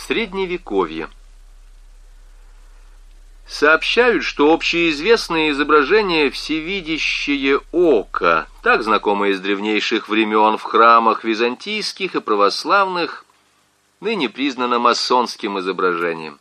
Средневековье. Сообщают, что общеизвестное изображение «Всевидящее око», так знакомое с древнейших времен в храмах византийских и православных, ныне признано масонским изображением.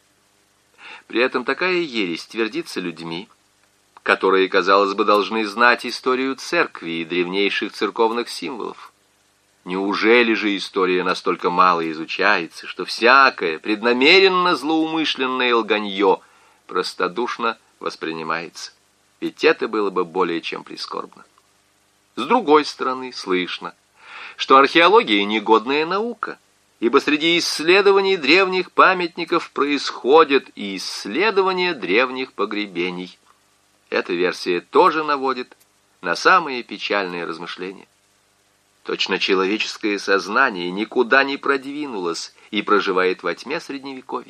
При этом такая ересь твердится людьми, которые, казалось бы, должны знать историю церкви и древнейших церковных символов. Неужели же история настолько мало изучается, что всякое преднамеренно злоумышленное лганье простодушно воспринимается? Ведь это было бы более чем прискорбно. С другой стороны, слышно, что археология негодная наука, ибо среди исследований древних памятников происходят и исследования древних погребений. Эта версия тоже наводит на самые печальные размышления. Точно человеческое сознание никуда не продвинулось и проживает во тьме Средневековья.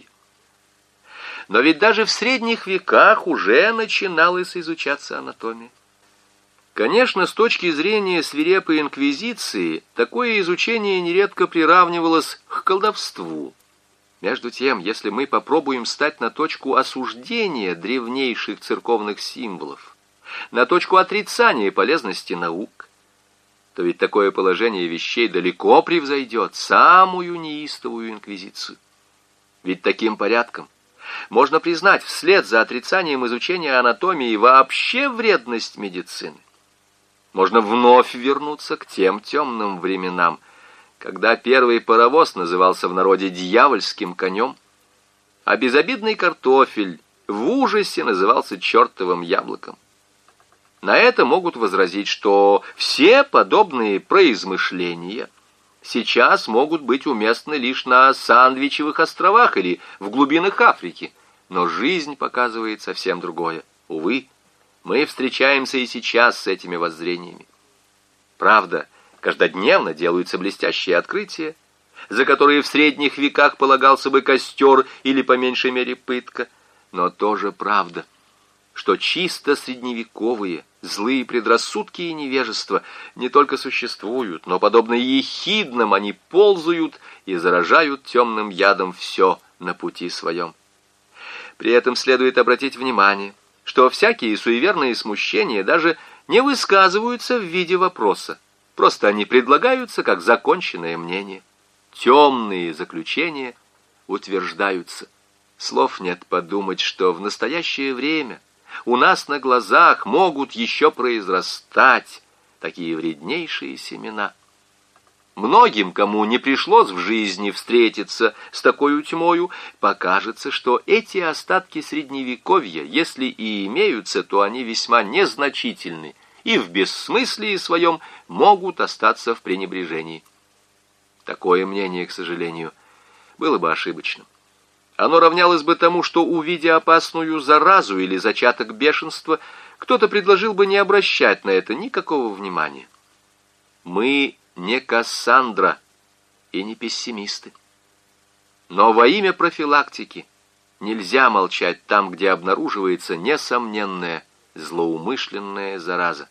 Но ведь даже в средних веках уже начиналась изучаться анатомия. Конечно, с точки зрения свирепой инквизиции, такое изучение нередко приравнивалось к колдовству. Между тем, если мы попробуем стать на точку осуждения древнейших церковных символов, на точку отрицания полезности наук, то ведь такое положение вещей далеко превзойдет самую неистовую инквизицию. Ведь таким порядком можно признать вслед за отрицанием изучения анатомии вообще вредность медицины. Можно вновь вернуться к тем темным временам, когда первый паровоз назывался в народе дьявольским конем, а безобидный картофель в ужасе назывался чертовым яблоком. На это могут возразить, что все подобные произмышления сейчас могут быть уместны лишь на Сандвичевых островах или в глубинах Африки, но жизнь показывает совсем другое. Увы, мы встречаемся и сейчас с этими воззрениями. Правда, каждодневно делаются блестящие открытия, за которые в средних веках полагался бы костер или, по меньшей мере, пытка, но тоже правда, что чисто средневековые злые предрассудки и невежество не только существуют, но, подобно ехидным, они ползают и заражают темным ядом все на пути своем. При этом следует обратить внимание, что всякие суеверные смущения даже не высказываются в виде вопроса, просто они предлагаются как законченное мнение. Темные заключения утверждаются. Слов нет подумать, что в настоящее время у нас на глазах могут еще произрастать такие вреднейшие семена. Многим, кому не пришлось в жизни встретиться с такой тьмою, покажется, что эти остатки Средневековья, если и имеются, то они весьма незначительны и в бессмыслии своем могут остаться в пренебрежении. Такое мнение, к сожалению, было бы ошибочным. Оно равнялось бы тому, что, увидя опасную заразу или зачаток бешенства, кто-то предложил бы не обращать на это никакого внимания. Мы не Кассандра и не пессимисты. Но во имя профилактики нельзя молчать там, где обнаруживается несомненная злоумышленная зараза.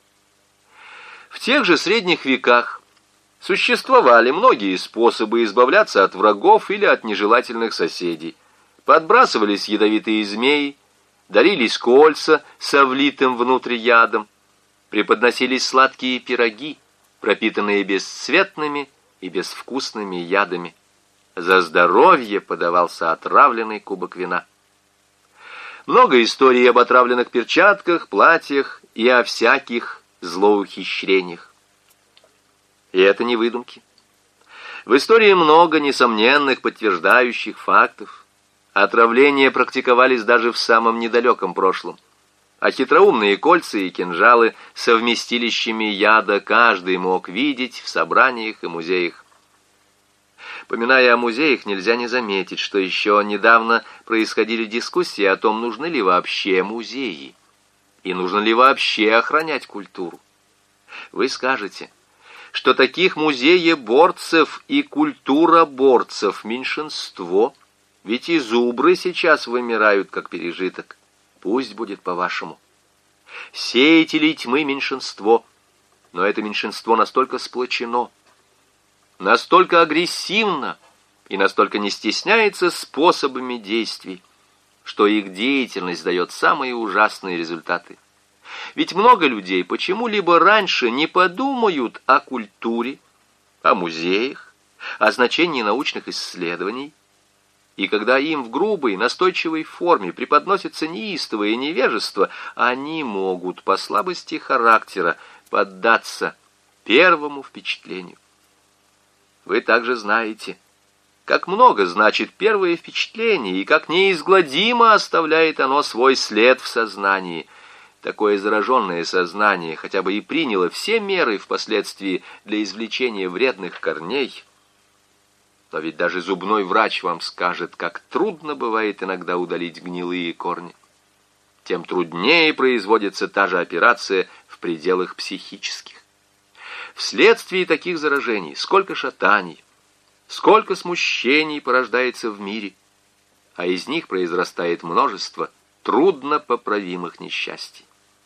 В тех же средних веках существовали многие способы избавляться от врагов или от нежелательных соседей. Подбрасывались ядовитые змеи, дарились кольца со влитым внутрь ядом, преподносились сладкие пироги, пропитанные бесцветными и безвкусными ядами. За здоровье подавался отравленный кубок вина. Много историй об отравленных перчатках, платьях и о всяких злоухищрениях. И это не выдумки. В истории много несомненных подтверждающих фактов. Отравления практиковались даже в самом недалеком прошлом. А хитроумные кольца и кинжалы со вместилищами яда каждый мог видеть в собраниях и музеях. Поминая о музеях, нельзя не заметить, что еще недавно происходили дискуссии о том, нужны ли вообще музеи и нужно ли вообще охранять культуру. Вы скажете, что таких музееборцев и культуроборцев меньшинство, ведь и зубры сейчас вымирают как пережиток. Пусть будет по-вашему. Сеятелей тьмы меньшинство, но это меньшинство настолько сплочено, настолько агрессивно и настолько не стесняется способами действий, что их деятельность дает самые ужасные результаты. Ведь много людей почему-либо раньше не подумают о культуре, о музеях, о значении научных исследований, и когда им в грубой, настойчивой форме преподносится неистовое невежество, они могут по слабости характера поддаться первому впечатлению. Вы также знаете, как много значит первое впечатление и как неизгладимо оставляет оно свой след в сознании. Такое зараженное сознание хотя бы и приняло все меры впоследствии для извлечения вредных корней. Но ведь даже зубной врач вам скажет, как трудно бывает иногда удалить гнилые корни. Тем труднее производится та же операция в пределах психических. Вследствие таких заражений сколько шатаний, сколько смущений порождается в мире, а из них произрастает множество труднопоправимых несчастий.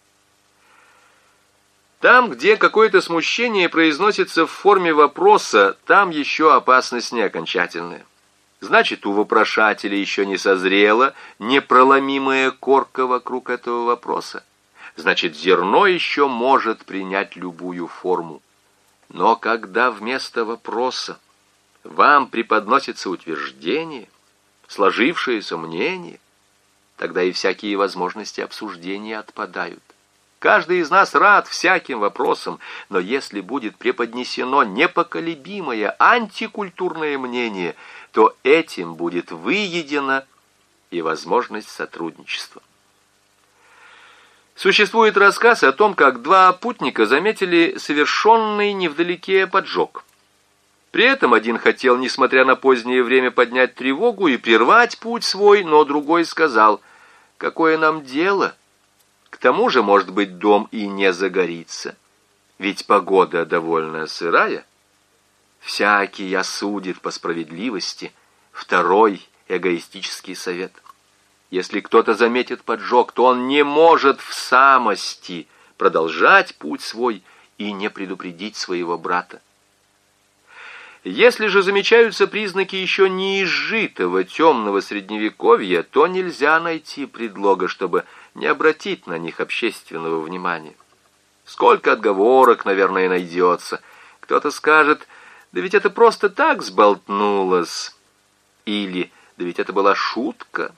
Там, где какое-то смущение произносится в форме вопроса, там еще опасность не окончательная. Значит, у вопрошателя еще не созрела непроломимая корка вокруг этого вопроса. Значит, зерно еще может принять любую форму. Но когда вместо вопроса вам преподносится утверждение, сложившееся мнение, тогда и всякие возможности обсуждения отпадают. Каждый из нас рад всяким вопросам, но если будет преподнесено непоколебимое антикультурное мнение, то этим будет выедена и возможность сотрудничества. Существует рассказ о том, как два путника заметили совершенный невдалеке поджог. При этом один хотел, несмотря на позднее время, поднять тревогу и прервать путь свой, но другой сказал: «Какое нам дело? К тому же, может быть, дом и не загорится, ведь погода довольно сырая». Всякий осудит по справедливости второй эгоистический совет. Если кто-то заметит поджог, то он не может в самости продолжать путь свой и не предупредить своего брата. Если же замечаются признаки еще не изжитого темного средневековья, то нельзя найти предлога, чтобы не обратить на них общественного внимания. Сколько отговорок, наверное, найдется. Кто-то скажет: «Да ведь это просто так сболтнулось», или «Да ведь это была шутка».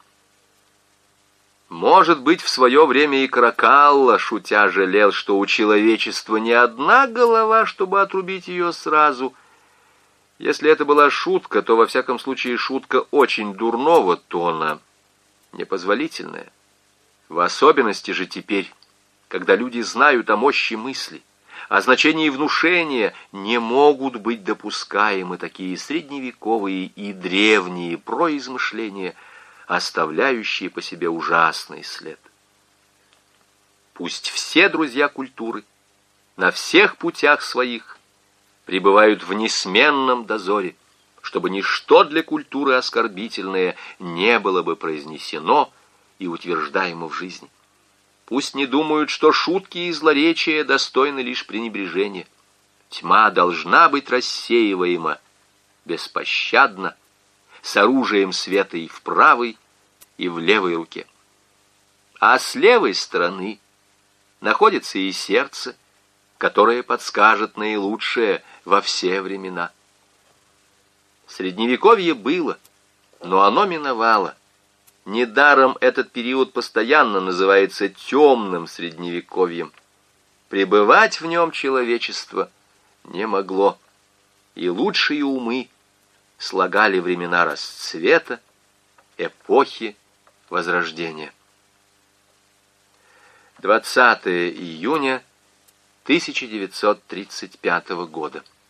Может быть, в свое время и Каракалла, шутя, жалел, что у человечества не одна голова, чтобы отрубить ее сразу. Если это была шутка, то, во всяком случае, шутка очень дурного тона, непозволительная. В особенности же теперь, когда люди знают о мощи мысли, о значении внушения, не могут быть допускаемы такие средневековые и древние произмышления, оставляющие по себе ужасный след. Пусть все друзья культуры на всех путях своих пребывают в несменном дозоре, чтобы ничто для культуры оскорбительное не было бы произнесено и утверждаемо в жизни. Пусть не думают, что шутки и злоречия достойны лишь пренебрежения. Тьма должна быть рассеиваема беспощадно, с оружием света и в правой, и в левой руке. А с левой стороны находится и сердце, которое подскажет наилучшее во все времена. Средневековье было, но оно миновало. Недаром этот период постоянно называется темным средневековьем. Пребывать в нем человечество не могло, и лучшие умы слагали времена расцвета, эпохи Возрождения. 20 июня 1935 года.